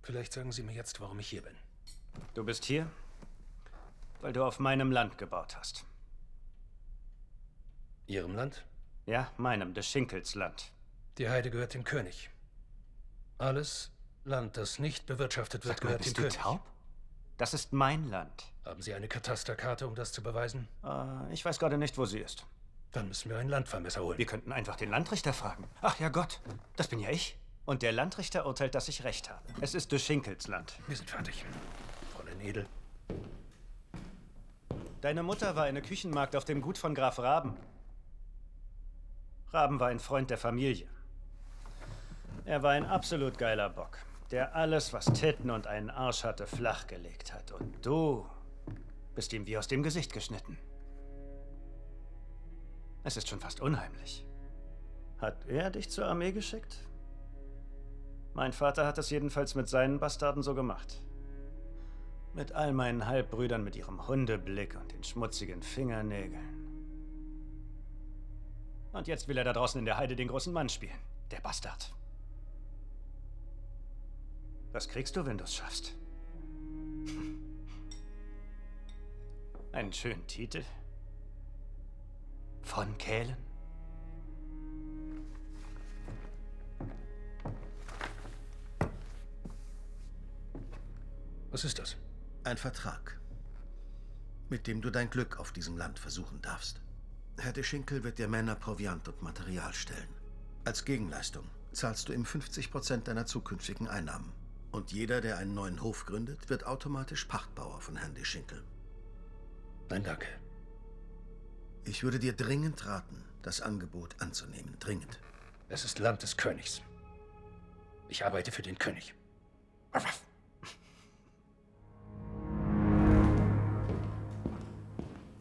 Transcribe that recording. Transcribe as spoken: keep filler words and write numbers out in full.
Vielleicht sagen Sie mir jetzt, warum ich hier bin. Du bist hier, weil du auf meinem Land gebaut hast. Ihrem Land? Ja, meinem, des Schinkels Land. Die Heide gehört dem König. Alles Land, das nicht bewirtschaftet wird, Sag mal, gehört dem bist du König. taub? Das ist mein Land. Haben Sie eine Katasterkarte, um das zu beweisen? Äh, ich weiß gerade nicht, wo sie ist. Dann müssen wir einen Landvermesser holen. Wir könnten einfach den Landrichter fragen. Ach ja Gott, das bin ja ich. Und der Landrichter urteilt, dass ich recht habe. Es ist des Schinkels Land. Wir sind fertig. Fräulein Edel. Deine Mutter war eine Küchenmagd auf dem Gut von Graf Raben. Raben war ein Freund der Familie. Er war ein absolut geiler Bock, der alles, was Titten und einen Arsch hatte, flachgelegt hat. Und du bist ihm wie aus dem Gesicht geschnitten. Es ist schon fast unheimlich. Hat er dich zur Armee geschickt? Mein Vater hat es jedenfalls mit seinen Bastarden so gemacht. Mit all meinen Halbbrüdern mit ihrem Hundeblick und den schmutzigen Fingernägeln. Und jetzt will er da draußen in der Heide den großen Mann spielen. Der Bastard. Was kriegst du, wenn du es schaffst? Einen schönen Titel? Von Kählen? Was ist das? Ein Vertrag, mit dem du dein Glück auf diesem Land versuchen darfst. Herr de Schinkel wird dir Männer, Proviant und Material stellen. Als Gegenleistung zahlst du ihm fünfzig Prozent deiner zukünftigen Einnahmen. Und jeder, der einen neuen Hof gründet, wird automatisch Pachtbauer von Herrn de Schinkel. Nein, danke. Ich würde dir dringend raten, das Angebot anzunehmen. Dringend. Es ist Land des Königs. Ich arbeite für den König. Ruff, ruff.